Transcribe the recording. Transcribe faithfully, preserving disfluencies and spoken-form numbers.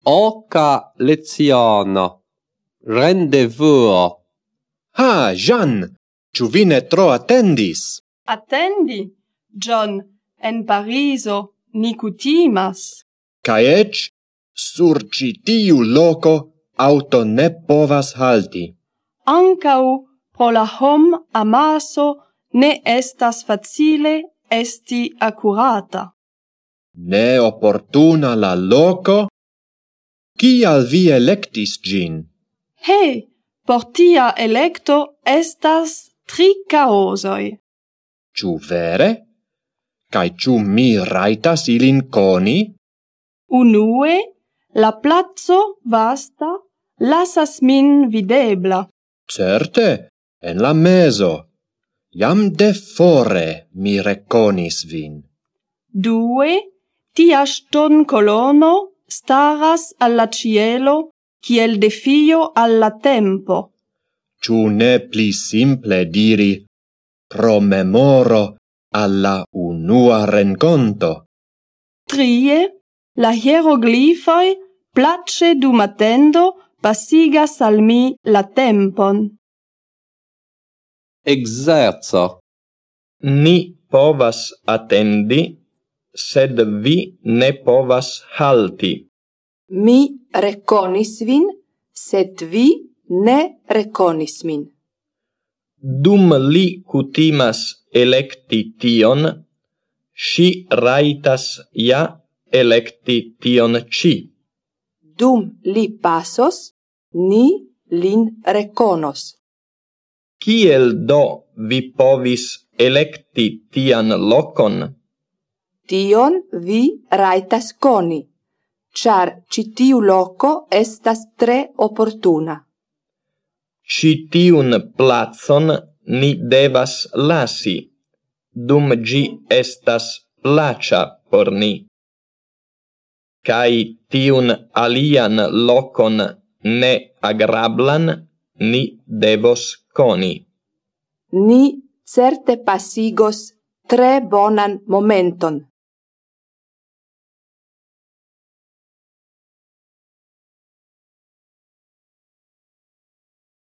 Oca lezione. Rendezvous. Ah, Jean, ciu vi ne tro attendis? Attendi, John, en Pariso ni cutimas. Ca ec, sur ci tiu loco, auto ne povas halti. Ancau pro la hom amaso ne estas facile esti accurata. Ne opportuna la loco? Cial vi electis gin? He, por tia electo estas tri causoi. Ciu vere? Cai ciu mi raitas ilin coni? Unue, la plazo vasta lasas min videbla. Certe, en la meso. Iam de fore mi reconis vin. Due, tia ston colono staras alla cielo kiel defio alla tempo. Ciu ne pli simple diri pro memoro alla unua renconto? Trie, la hieroglifoi place dum attendo pasigas al mi la tempon. Exerzo. Ni povas attendi, sed vi ne povas halti. Mi reconis vin, sed vi ne reconis min. Dum li cutimas electi tion, si raitas ja electi tion ci. Dum li pasos, ni lin reconos. Kiel do vi povis electi tian locon? Tion vi raitas coni, char citiu loco estas tre opportuna. Citiun placon ni devas lasi, dum gi estas placia por ni. Cai tiun alian locon ne agrablan ni devos coni. Ni certe pasigos tre bonan momenton.